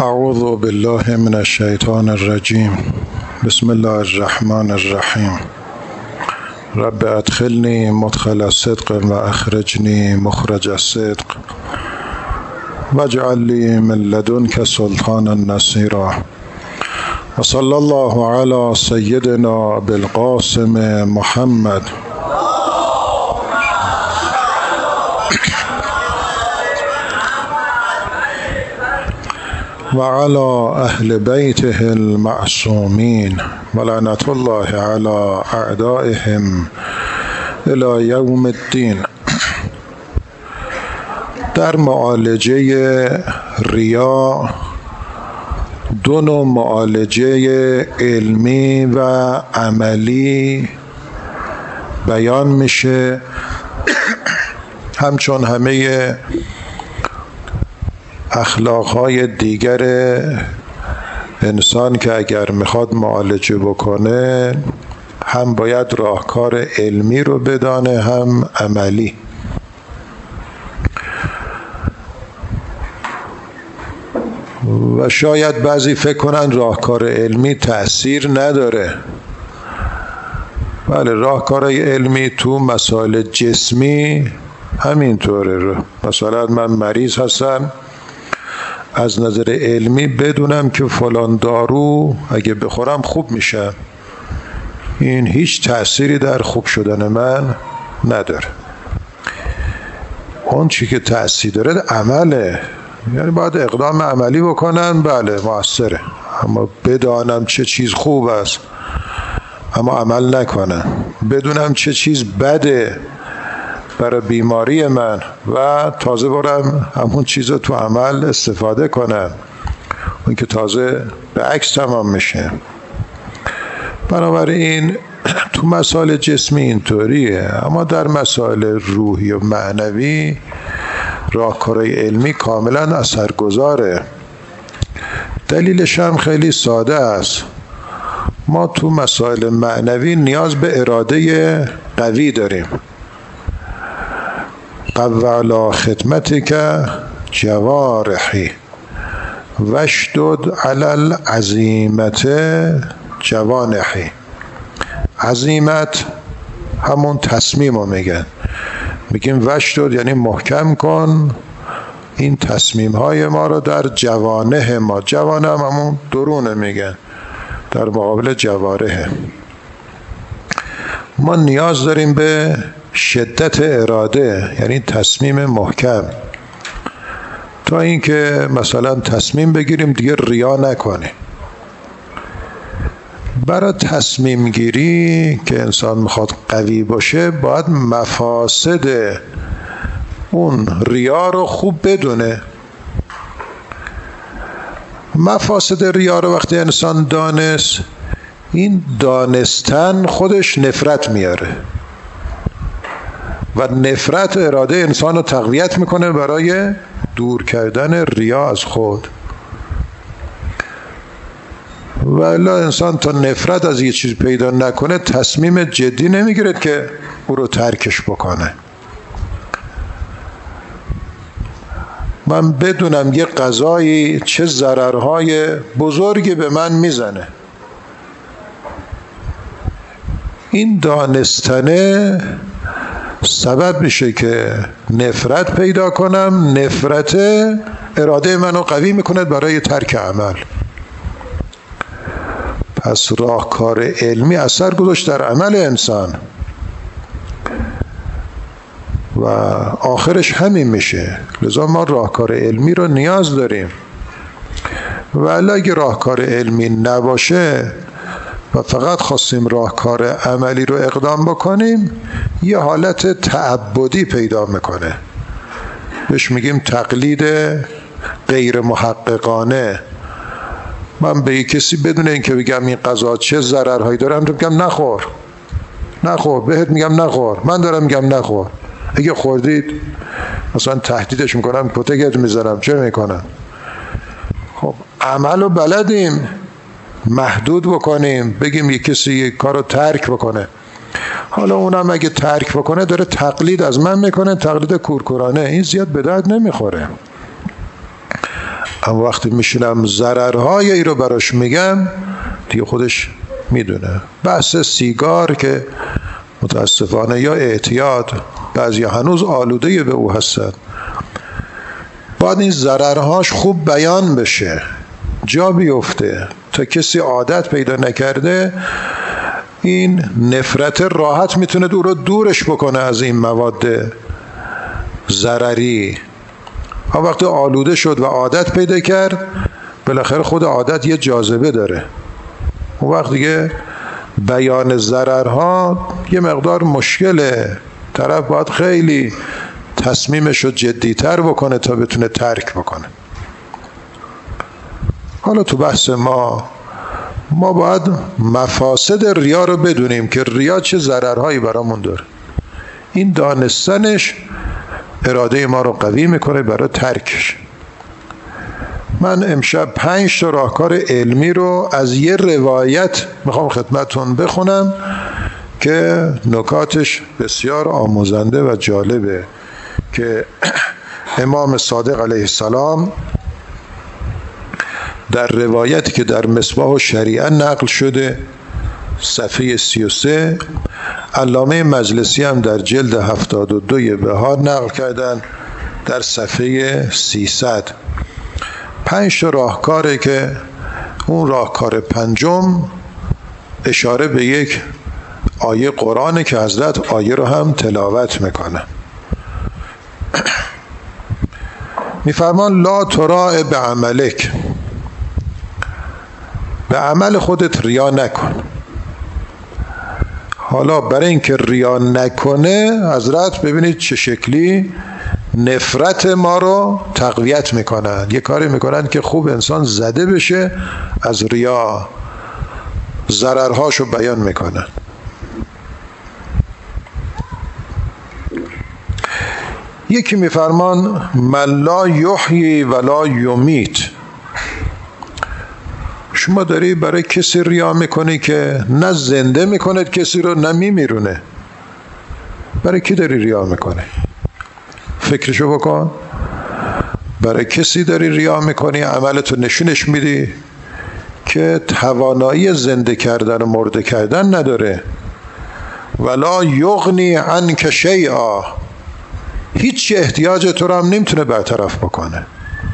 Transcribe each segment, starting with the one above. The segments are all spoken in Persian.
اعوذ بالله من الشیطان الرجیم. بسم الله الرحمن الرحیم. رب ادخلنی مدخل صدق و اخرجنی مخرج الصدق واجعل لی من لدنک سلطانا نصیرا. و صلی الله علی سیدنا بالقاسم محمد و علی اهل بیته المعصومین و لعنت الله علی اعدائهم الی یوم الدین. در معالجه ریا دو نوع معالجه علمی و عملی بیان میشه، همچون همه اخلاقهای دیگر انسان که اگر میخواد معالجه بکنه هم باید راهکار علمی رو بدانه هم عملی. و شاید بعضی فکر کنن راهکار علمی تأثیر نداره. بله، راهکارهای علمی تو مسائل جسمی همینطوره. مثلا من مریض هستم، از نظر علمی بدونم که فلان دارو اگه بخورم خوب میشم، این هیچ تأثیری در خوب شدن من نداره. اون چی که تأثیر داره عمله، یعنی باید اقدام عملی بکنن، بله موثره، اما بدانم چه چیز خوب است اما عمل نکنم، بدونم چه چیز بده برای بیماری من و تازه برم همون چیز رو تو عمل استفاده کنم، اون که تازه به عکس تمام میشه. بنابراین تو مسائل جسمی اینطوریه، اما در مسائل روحی و معنوی راهکارهای علمی کاملا اثرگذاره. دلیلش هم خیلی ساده است. ما تو مسائل معنوی نیاز به اراده قوی داریم. قو علی خدمتک جوارحی واشدد علی العزیمة جوانحی. عزیمت همون تصمیم رو میگیم واشدد یعنی محکم کن این تصمیم های ما رو در جوانح ما. جوانح هم همون درونه میگن، در مقابل جوارحه. ما نیاز داریم به شدت اراده، یعنی تصمیم محکم، تا اینکه مثلا تصمیم بگیریم دیگه ریا نکنیم. برای تصمیم گیری که انسان میخواد قوی باشه باید مفاسد اون ریا رو خوب بدونه. مفاسد ریا رو وقتی انسان دانست، این دانستن خودش نفرت میاره و نفرت اراده انسان رو تقویت میکنه برای دور کردن ریا از خود. و الا انسان تا نفرت از یه چیز پیدا نکنه تصمیم جدی نمیگیره که او رو ترکش بکنه. من بدونم یه غذایی چه ضررهای بزرگی به من میزنه، این دانستنه سبب میشه که نفرت پیدا کنم. نفرت اراده منو قوی میکنه برای ترک عمل. پس راهکار علمی اثر گذاشت در عمل انسان و آخرش همین میشه. لذا ما راهکار علمی رو نیاز داریم. و اگه راهکار علمی نباشه و فقط خواستیم راهکار عملی رو اقدام بکنیم، یه حالت تعبدی پیدا میکنه، بهش میگیم تقلید غیر محققانه. من به یک کسی بدون اینکه بگم این غذا چه ضررهایی داره میگم نخور، بهت میگم نخور، من دارم میگم نخور، اگه خوردید مثلا تهدیدش میکنم، کتکت میزنم، چه میکنم؟ خب عملو بلدیم محدود بکنیم، بگیم یک کسی یک کار رو ترک بکنه، حالا اونم اگه ترک بکنه داره تقلید از من میکنه، تقلید کورکورانه، این زیاد به درد نمیخوره. اما وقتی میشینم ضررهای ای رو براش میگم دیگه خودش میدونه. بحث سیگار که متاسفانه یا اعتیاد، بعضی هنوز آلوده به او هستن، باید این ضررهاش خوب بیان بشه، جا بیفته تا کسی عادت پیدا نکرده این نفرت راحت میتونه او رو دورش بکنه از این مواد ضرری. وقتی آلوده شد و عادت پیدا کرد، بالاخره خود عادت یه جاذبه داره، اون وقت دیگه بیان ضررها یه مقدار مشکله، طرف باید خیلی تصمیمش رو جدیتر بکنه تا بتونه ترک بکنه. حالا تو بحث ما باید مفاسد ریا رو بدونیم که ریا چه ضررهایی برامون داره. این دانستنش اراده ما رو قوی میکنه برای ترکش. من امشب 5 تا راهکار علمی رو از یه روایت میخوام خدمتون بخونم که نکاتش بسیار آموزنده و جالبه، که امام صادق علیه السلام در روایتی که در مصباح الشریعه نقل شده صفحه 33، علامه مجلسی هم در جلد 72 بهار نقل کردن در صفحه 300. 5 تا راهکاره که اون راهکار پنجم اشاره به یک آیه قرآنه که حضرت آیه رو هم تلاوت میکنه. میفرمان لا تراء بعملک، به عمل خودت ریا نکن. حالا برای اینکه ریا نکنه حضرت ببینید چه شکلی نفرت ما رو تقویت میکنن، یه کاری میکنن که خوب انسان زده بشه از ریا، ضررهاشو بیان میکنن. یکی میفرمان من لا یحیی ولا یمیت، شما داری برای کسی ریا میکنی که نه زنده میکند کسی رو نه میمیرونه. برای کی داری ریا میکنی؟ فکرشو بکن. برای کسی داری ریا میکنی، عملتو نشونش میدی که توانایی زنده کردن و مرده کردن نداره. ولا یغنی عنک شیئا، هیچ احتیاج تو رو هم نمیتونه برطرف بکنه.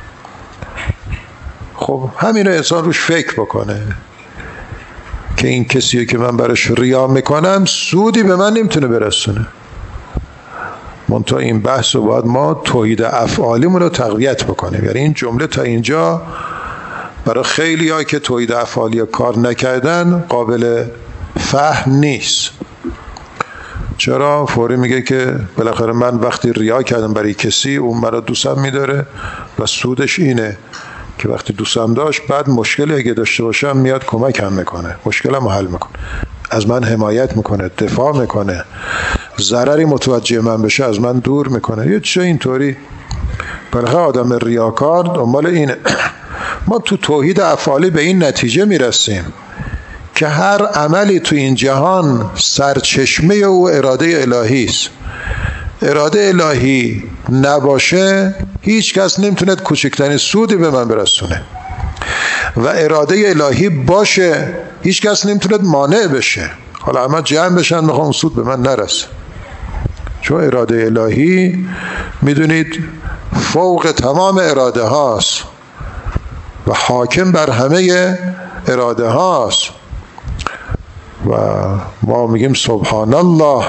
خب همین رو انسان روش فکر بکنه که این کسیه که من براش ریا میکنم سودی به من نمیتونه برسونه. منتها این بحث رو باید ما توحید افعالیمون رو تقویت بکنیم. یعنی این جمله تا اینجا برای خیلی هایی که توحید افعالی کار نکردن قابل فهم نیست. چرا؟ فوری میگه که بالاخره من وقتی ریا کردم برای کسی اون مرا دوستم میداره و سودش اینه که وقتی دوستم داشت بعد مشکلی اگه داشته باشم میاد کمکم میکنه، مشکلم حل میکنه، از من حمایت میکنه، دفاع میکنه، ضرری متوجه من بشه از من دور میکنه. یه چه اینطوری. بالاخره آدم ریاکار دنبال اینه. ما تو توحید افعالی به این نتیجه میرسیم که هر عملی تو این جهان سرچشمه او اراده الهی است. اراده الهی نباشه هیچ کس نمیتونه کوچکترین سودی به من برسونه و اراده الهی باشه هیچ کس نمیتونه مانع بشه. حالا همه جمع بشن میخوام سود به من نرسه، چون اراده الهی میدونید فوق تمام اراده هاست و حاکم بر همه اراده هاست و ما میگیم سبحان الله،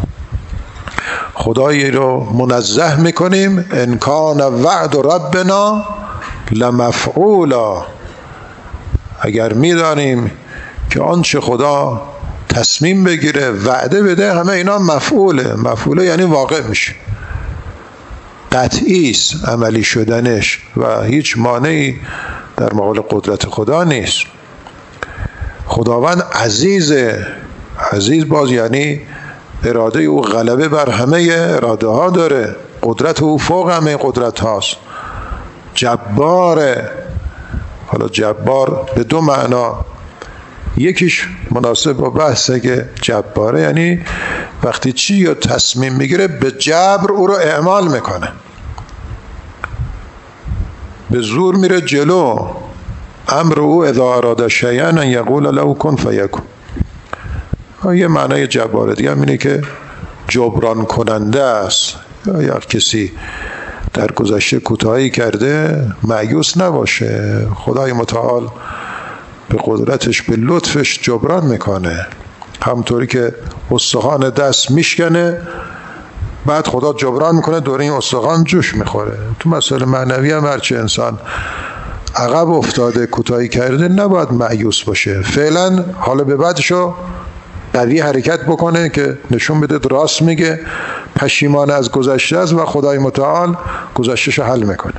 خدایی رو منزه میکنیم ان کان وعد ربنا لمفعولا. اگر میدانیم که آنچه خدا تصمیم بگیره وعده بده همه اینا مفعوله یعنی واقع میشه، قطعی است عملی شدنش و هیچ مانعی در مقابل قدرت خدا نیست. خداوند عزیزه. عزیز باز یعنی اراده او غلبه بر همه اراده ها داره، قدرت او فوق همه قدرت هاست. جباره. حالا جبار به دو معنا، یکیش مناسب با بحثه که جباره یعنی وقتی چی یا تصمیم میگیره به جبر او رو اعمال میکنه. به زور میره جلو. امر او اذا اراد شیئا ان یقول له کن فیکون. یه معنای جباره دیگه اینه که جبران کننده است. یا کسی در گذشته کوتاهی کرده مایوس نباشه، خدای متعال به قدرتش به لطفش جبران میکنه. همطوری که استخوان دست میشکنه بعد خدا جبران میکنه دور این استخوان جوش میخوره. تو مسئله معنوی هم هرچی انسان عقب افتاده کوتاهی کرده نباید مایوس باشه، فعلا حالا به بعدشو قوی حرکت بکنه که نشون بده راست میگه، پشیمان از گذشته است و خدای متعال گذشتهشو حل میکنه.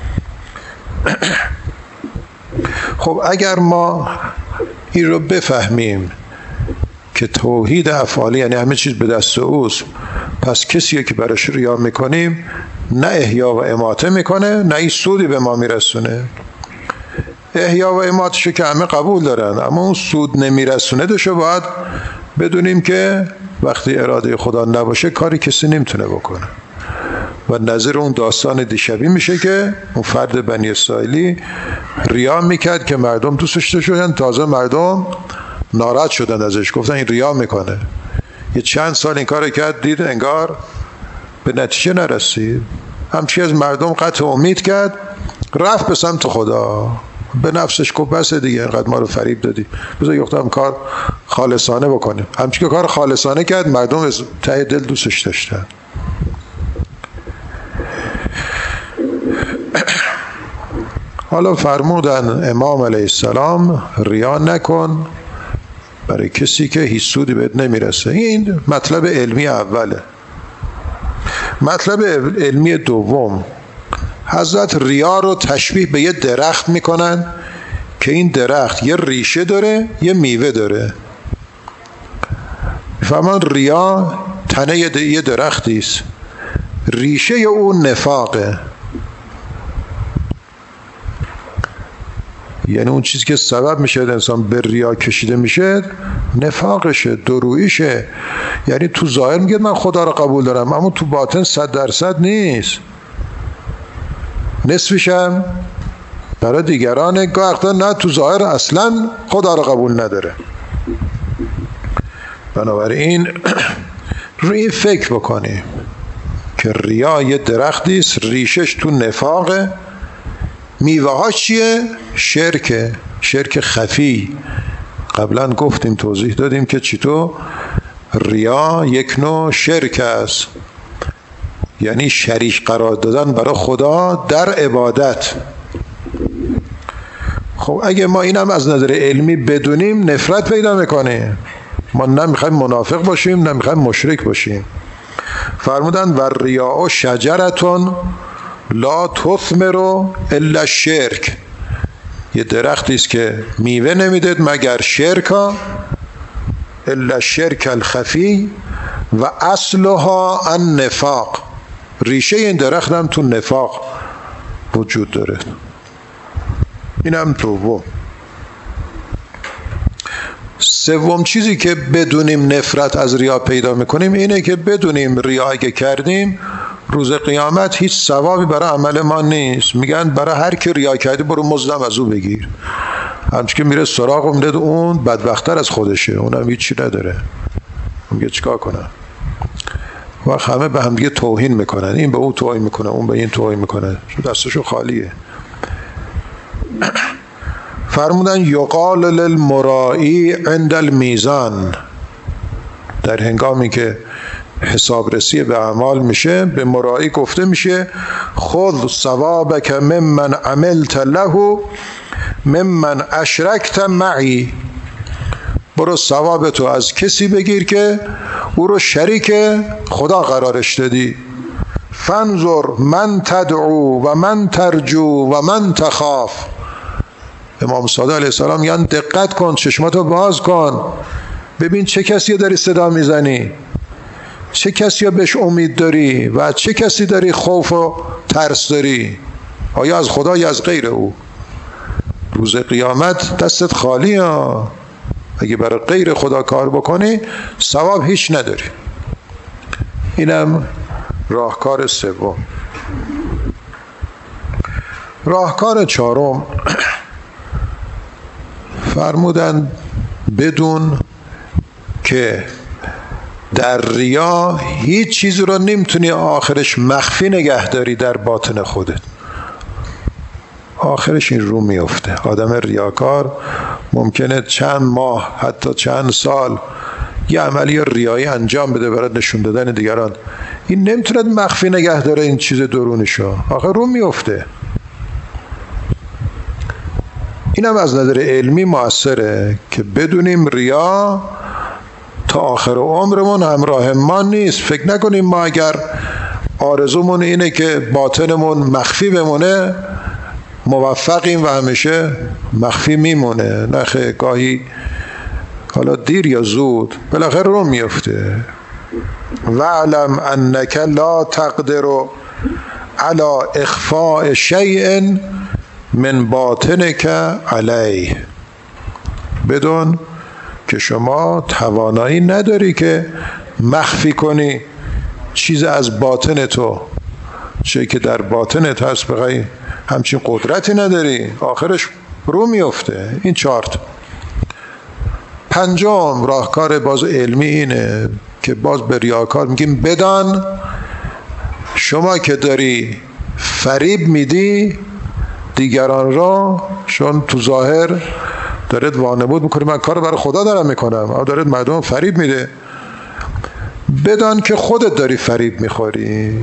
خب اگر ما این رو بفهمیم که توحید افعالی یعنی همه چیز به دست اوست، پس کسی که براش ریا میکنیم نه احیا و اماته میکنه نه این سودی به ما میرسونه. احیا و اماتشو که همه قبول دارن، اما اون سود نمیرسونه دشو باید بدونیم که وقتی اراده خدا نباشه کاری کسی نمیتونه بکنه. و نظر اون داستان دیشبی میشه که اون فرد بنی اسرائیلی ریا میکرد که مردم دوستش داشتن، تازه مردم ناراحت شدن ازش، گفتن این ریا میکنه. یه چند سال این کار کرد، دید انگار به نتیجه نرسید، همچی از مردم قطع امید کرد، رفت به سمت خدا. به نفسش گفت بس دیگه اینقدر ما رو فریب دادی، بذار یختم کار خالصانه بکنیم. همچی که کار خالصانه کرد، مردم از ته دل دوستش داشتن. حالا فرمودن امام علیه السلام ریا نکن برای کسی که هیچ سودی بهت نمیرسه. این مطلب علمی اوله. مطلب علمی دوم، حضرت ریا رو تشبیه به یه درخت میکنن که این درخت یه ریشه داره یه میوه داره. میفهمن ریا تنه یه درختی است، ریشه اون نفاقه، یعنی اون چیزی که سبب میشه انسان به ریا کشیده میشه نفاقشه، درویشه. یعنی تو ظاهر میگه من خدا رو قبول دارم، اما تو باطن 100% نیست، نصفشم برای دیگران، گاهی نه تو ظاهر اصلا خدا رو قبول نداره. بنابراین روی فکر بکنیم که ریا یه درختی است، ریشش تو نفاقه، میوه ها چیه؟ شرکه، شرک خفی. قبلا گفتیم توضیح دادیم که چطور ریا یک نوع شرک است، یعنی شریک قرار دادن برای خدا در عبادت. خب اگه ما اینم از نظر علمی بدونیم نفرت پیدا میکنه. ما نمیخوایم منافق باشیم، نمیخوایم مشرک باشیم. فرمودن و ریا شجرتون لا تثمر الا الشرک، یه درختی است که میوه نمیده مگر شرکا، الا الشرک الخفی و اصلها النفاق، ریشه این درخت هم تو نفاق وجود داره. این هم دوم. سوم چیزی که بدونیم نفرت از ریا پیدا میکنیم اینه که بدونیم ریا اگه کردیم روز قیامت هیچ ثوابی برای عمل ما نیست. میگن برای هر کی ریا کردی برو مزدم از او بگیر. همچون که میره سراغ و میره اون بدبختر از خودشه، اونم هیچی نداره، میگه چیکار کنم؟ و همه به هم دیگه توهین میکنن، این به اون توهین میکنه، اون به این توهین میکنه، چون دستشو خالیه. فرمودن یقال للمرائی عند المیزان، در هنگامی که حسابرسی به اعمال میشه به مرائی گفته میشه خذ ثوابک ممن عملت له ممن اشرکت معی، برو ثواب تو از کسی بگیر که او رو شریک خدا قرارش دادی. فانظر من تدعو و من ترجو و من تخاف. امام صادق علیه السلام یعنی دقت کن، چشماتو باز کن، ببین چه کسی داری صدا میزنی، چه کسی بهش امید داری و چه کسی داری خوف و ترس داری، آیا از خدا یا از غیر او. روز قیامت دستت خالی ها، اگه برای غیر خدا کار بکنی ثواب هیچ نداری. اینم راهکار سوم. راهکار چهارم فرمودن بدون که در ریا هیچ چیزی رو نمیتونی آخرش مخفی نگه داری در باطن خودت. آخرش این رو میفته. آدم ریاکار ممکنه چند ماه حتی چند سال یه عملی ریایی انجام بده برای نشون دادن دیگران، این نمیتونه مخفی نگه داره این چیز درونشو، آخر رو میفته. اینم از نظر علمی موثره که بدونیم ریا تا آخر عمرمون همراه ما نیست. فکر نکنیم ما اگر آرزومون اینه که باطنمون مخفی بمونه موفقیم و همیشه مخفی میمونه. نه، گاهی حالا دیر یا زود بالاخره رو میفته. وَاعْلَمْ أَنَّكَ لَا تَقْدِرُ عَلَى إِخْفَاءِ شَيْءٍ من باطنك علیه. بدون که شما توانایی نداری که مخفی کنی چیز از باطن تو، چیزی که در باطنت هست بخوای همچین قدرتی نداری، آخرش رو میفته. این چارت. پنجم راهکار باز علمی اینه که باز به ریاکار میگیم بدان شما که داری فریب میدی دیگران را، چون تو ظاهر دارید وانمود میکنی من کار برای خدا دارم میکنم، اما دارید مردم فریب میده، بدان که خودت داری فریب میخوری.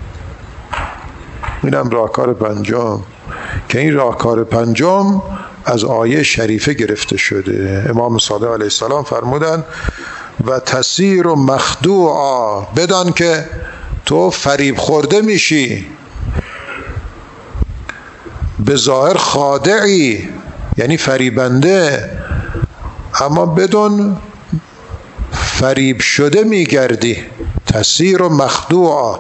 اینم راهکار پنجم که این راهکار پنجم از آیه شریفه گرفته شده. امام صادق علیه السلام فرمودن و تسیر و مخدوعا، بدان که تو فریب خورده میشی، به ظاهر خادعی یعنی فریبنده، اما بدون فریب شده میگردی. تسیر و مخدوعا.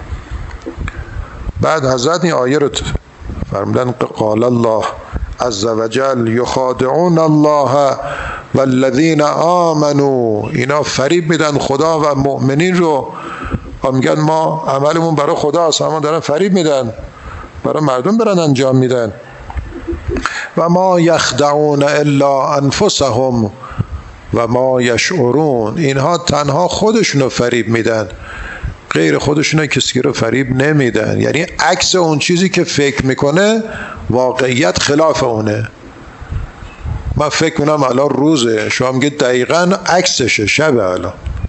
بعد حضرت این آیه رو فرمودن قال الله عز وجل یخادعون الله والذین آمنوا، اینا فریب میدن خدا و مؤمنین رو و میگن ما عملمون برای خداست، اما دارن فریب میدن، برای مردم برن انجام میدن. و ما یخدعون الا انفسهم و ما یشعرون، اینها تنها خودشونو فریب میدن، غیر خودشونو کسی رو فریب نمیدن. یعنی عکس اون چیزی که فکر میکنه واقعیت خلاف اونه. من فکر کنم الان روزه، شما میگید دقیقاً عکسشه، شبه. الان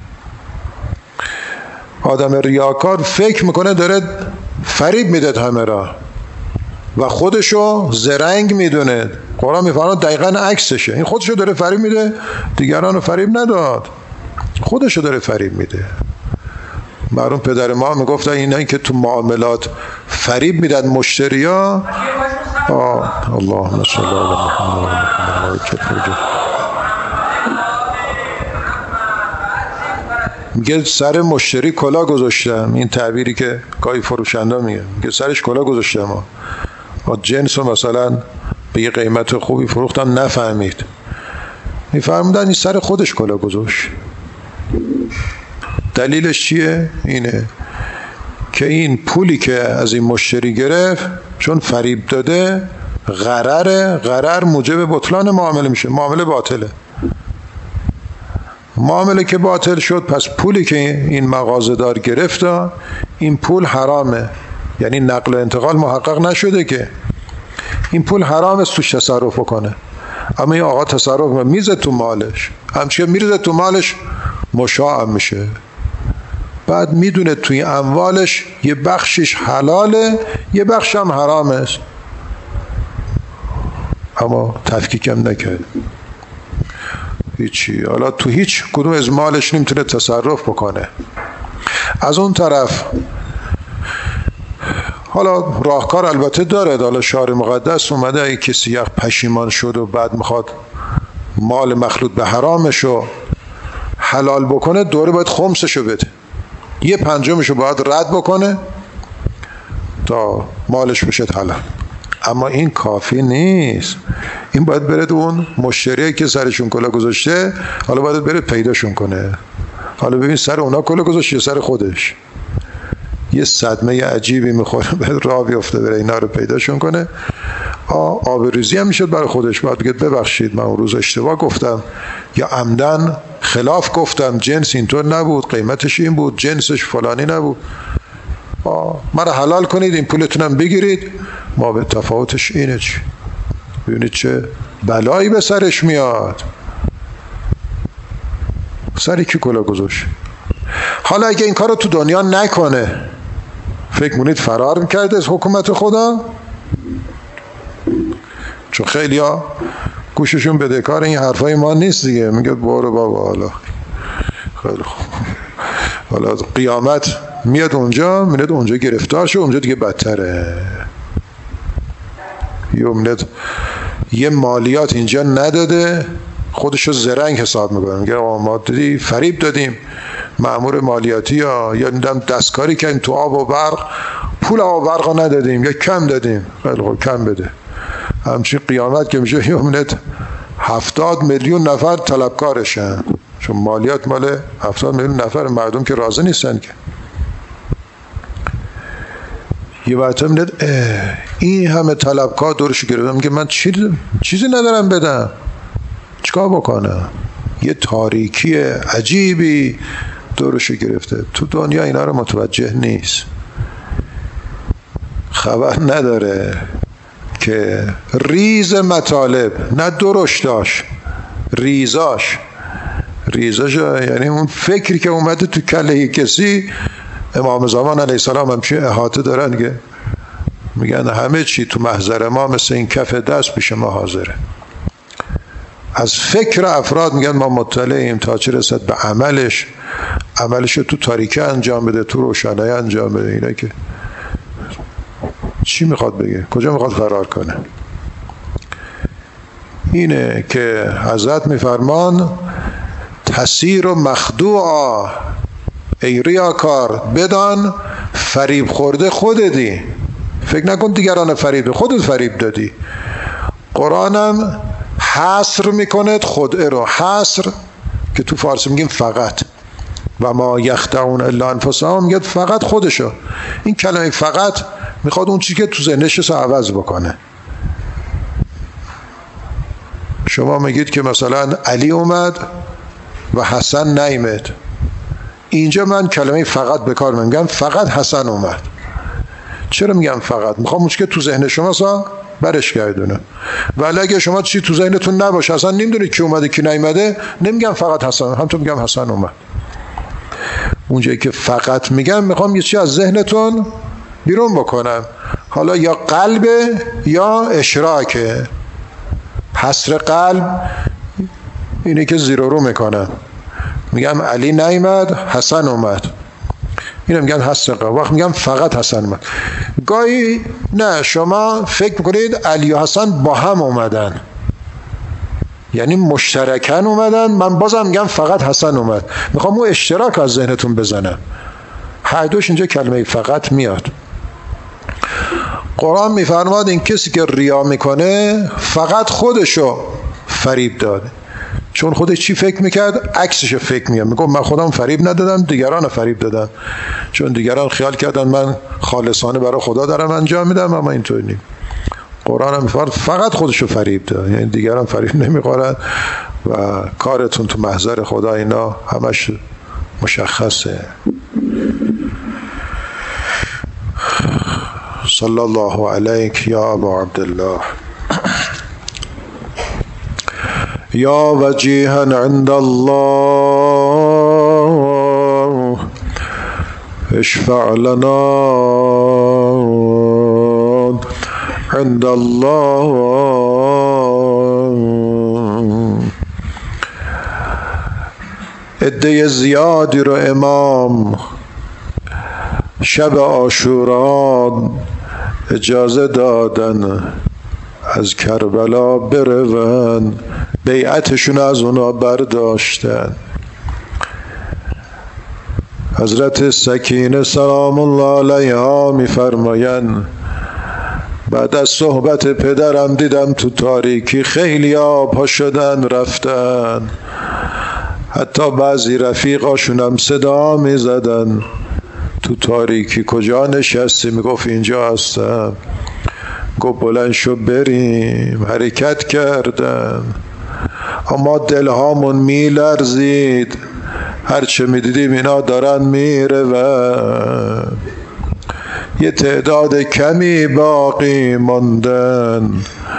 آدم ریاکار فکر میکنه داره فریب میده همه را و خودشو زرنگ میدونه. قرآن میفرماید دقیقاً عکسشه. این خودشو داره فریب میده، دیگرانو فریب نداد، خودشو داره فریب میده. مرحوم پدر ما میگفتن اینایی که تو معاملات فریب میدن مشتریا، اللهم صل علی محمد، میگه سر مشتری کلا گذاشتم. این تعبیری که گاهی فروشنده میگه سرش کلا گذاشتم، جنس رو مثلا به یه قیمت خوبی فروختم نفهمید، میفرمودن این سر خودش کلا گذاشت. دلیلش چیه؟ اینه که این پولی که از این مشتری گرفت چون فریب داده غرر موجب بطلان معامله میشه، معامله باطله. معامله که باطل شد، پس پولی که این مغازه‌دار گرفت این پول حرامه، یعنی نقل و انتقال محقق نشده که این پول حرام است توش تصرف کنه. اما این آقا تصرف میزه تو مالش، همچنین میریزه تو مالش، مشاع میشه. بعد میدونه توی اموالش یه بخشش حلاله، یه بخش هم حرام است، اما تفکیکم نکرد هیچی. حالا تو هیچ کدوم از مالش نمیتونه تصرف بکنه. از اون طرف حالا راهکار البته داره. حالا شارع مقدس اومده اگه کسی یک پشیمان شد و بعد میخواد مال مخلوط به حرامشو حلال بکنه، دوره باید خمسشو بده، یه پنجمشو باید رد بکنه تا مالش بشه حلال. اما این کافی نیست، این باید برد اون مشتریه که سرشون کلا گذاشته، حالا باید برد پیداشون کنه. حالا ببین سر اونا کلا گذاشته یا سر خودش. یه صدمه عجیبی میخوره به راه بیفته بره اینا رو پیداشون کنه. آبروریزی هم میشد برای خودش، باید بگید ببخشید من اون روز اشتباه گفتم یا عمدن خلاف گفتم، جنس اینطور نبود، قیمتش این بود، جنسش فلانی نبود، مرا حلال کنید، این پولتونم بگیرید، ما به تفاوتش اینه. چی ببینید چه بلایی به سرش میاد، سری که کلا گذاشت. حالا اگه این کار رو تو دنیا نکنه فکر مونید فرار میکرده از حکومت خدا؟ چون خیلی ها گوششون بدهکار این حرفای ما نیست دیگه، میگه برو بابا حالا خیلی خوب، حالا قیامت میاد اونجا گرفتار شد، اونجا دیگه بدتره. یه مالیات اینجا نداده خودشو زرنگ حساب میکنه، میگه ما دیدی فریب دادیم مأمور مالیاتی یا دیدم دستکاری کردیم تو آب و برق، پول آب و برق ندادیم یا کم دادیم، خیلی خوب کم بده. همچین قیامت که میشه یومنت 70 میلیون نفر طلبکارشن، چون مالیات مال 70 میلیون نفر، مردم که راضی نیستن که. یه وقت میاد این همه طلبکار دورش گرفتم، میگه من چیزی ندارم بدم، چیکار بکنم؟ یه تاریکی عجیبی دورش گرفته. تو دنیا اینا رو متوجه نیست، خبر نداره که ریز مطالب نه درش داشت، ریزاش یعنی اون فکری که اومده تو کله کسی. امام زمان علیه السلام همچین احاطه دارن که میگن همه چی تو محضر ما مثل این کف دست پیش ما حاضره. از فکر افراد میگن ما مطلعیم تا چه رسد به عملش رو تو تاریکی انجام بده، تو روشنایی انجام بده. اینا که چی میخواد بگه؟ کجا میخواد فرار کنه؟ اینه که حضرت میفرمان تسیر و مخدوعا، ای ریاکار بدان فریب خورده خودتی، فکر نکن دیگران فریب، خودت فریب دادی. قرآنم حصر میکنه خدعه رو، حصر که تو فارسی میگیم فقط، و ما یخدعون الا انفسهم، میگه فقط خودشو. این کلمه فقط میخواد اون چیزی که تو ذهنش رو عوض بکنه. شما میگید که مثلا علی اومد و حسن نیامد، اینجا من کلمه فقط به کار میگم، فقط حسن اومد. چرا میگم فقط؟ میخوام اون چیزی که تو ذهن شما برش گردونه. ولی اگه شما چی تو ذهنتون نباشه، اصلا نمیدونید کی اومده کی نیامده، نمیگم فقط حسن، همونطور میگم حسن اومد. اونجایی که فقط میگم میخوام یه چیز از ذهنتون بیرون بکنم، حالا یا قلب یا اشراکه. حصر قلب اینه که زیر و رو میکنم، میگم علی نیامد حسن اومد، اینو میگن حسن قلب. وقت میگم فقط حسن اومد، گاهی نه شما فکر میکنید علی و حسن با هم اومدن، یعنی مشترکن اومدن، من بازم میگم فقط حسن اومد. میخوام اون اشتراک از ذهنتون بزنم. هر دوش اینجا کلمه فقط میاد. قرآن میفرماد این کسی که ریا میکنه فقط خودشو فریب داده، چون خودش چی فکر میکرد عکسشو فکر میکرد، میگم من خودم فریب ندادم، دیگران فریب دادم، چون دیگران خیال کردن من خالصانه برای خدا دارم انجام میدم، اما اینطور نیست. قرآن هم میفرماد فقط خودشو فریب داد، یعنی دیگران فریب نمیخورن و کارتون تو محضر خدا اینا همش مشخصه. صلی الله علیک یا ابا عبدالله یا وجیها عند الله اشفع لنا عند الله. عده زیادی رو امام شب عاشورا اجازه دادن از کربلا برون، بیعتشون از اونا برداشتن. حضرت سکینه سلام الله علیها میفرمایند بعد از صحبت پدرم دیدم تو تاریکی خیلی ها پا شدن رفتن، حتی بعضی رفیقاشونم صدا می زدن تو تاریکی کجا نشستی؟ میگفت اینجا هستم. گفت بلند شو بریم. حرکت کردن، اما دلهامون میلرزید هرچه میدیدیم اینا دارن میره و یه تعداد کمی باقی ماندن.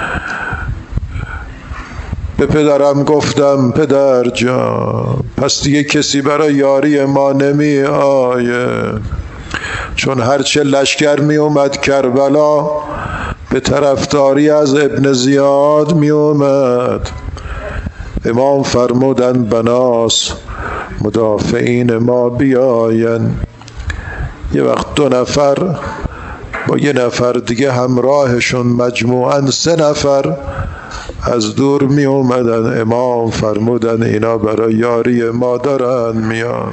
به پدرم گفتم پدر جان پس دیگه کسی برای یاری ما نمی آیه، چون هرچه لشکر می اومد کربلا به طرفداری از ابن زیاد می اومد. امام فرمودن بناس مدافعین ما بیاین. یه وقت 2 نفر با 1 نفر دیگه همراهشون مجموعاً 3 نفر از دور می اومدن. امام فرمودن اینا برای یاری ما دارن میان.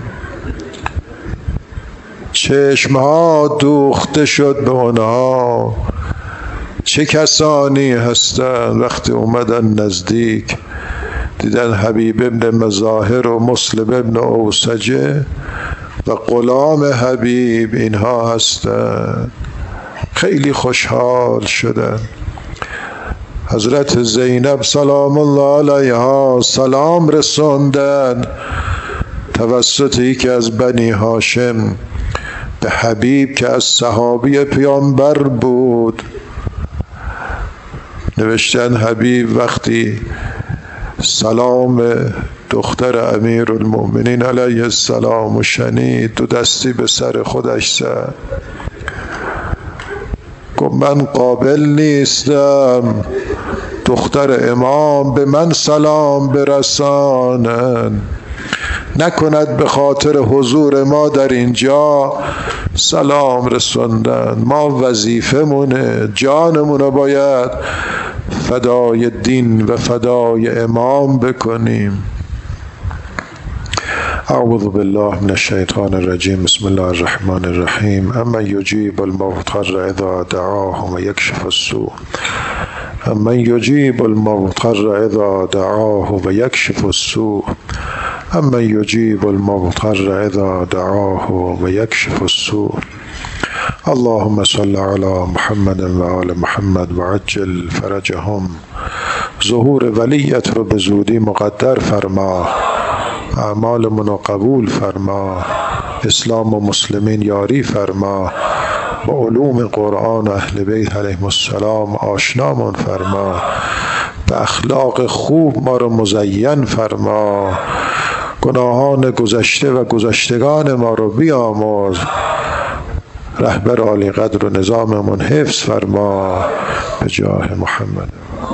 چشمها دوخته شد به اونها چه کسانی هستن. وقتی اومدن نزدیک دیدن حبیب ابن مظاهر و مسلم ابن اوسجه و غلام حبیب اینها هستن. خیلی خوشحال شدن. حضرت زینب سلام الله علیها سلام رسوندن توسط یکی از بنی هاشم به حبیب که از صحابی پیامبر بود. نوشتن حبیب وقتی سلام دختر امیرالمؤمنین علیه السلام و شنید 2 دستی به سر خودش زد. گفت من قابل نیستم دختر امام به من سلام برسانن، نکند به خاطر حضور ما در اینجا سلام رسوندن. ما وظیفه مونه، جانمونو باید فدای دین و فدای امام بکنیم. اعوذ بالله من الشیطان الرجیم. بسم الله الرحمن الرحیم. اما یجیب المضطر اذا دعاه و یکشف السوء. اما یجیب المضطر اذا دعاه و یکشف السوء. اما یجیب المضطر اذا دعاه و یکشف السوء. اللهم صل على محمد و آل محمد و عجل فرجهم. ظهور ولیت رو به زودی مقدر فرما، اعمالمون رو قبول فرما، اسلام و مسلمین یاری فرما، با علوم قرآن و اهل بیت علیهم السلام آشنامون فرما، به اخلاق خوب ما رو مزین فرما، گناهان گذشته و گذشتگان ما رو بیامرز، رهبر عالی قدر و نظاممون حفظ فرما به جاه محمد.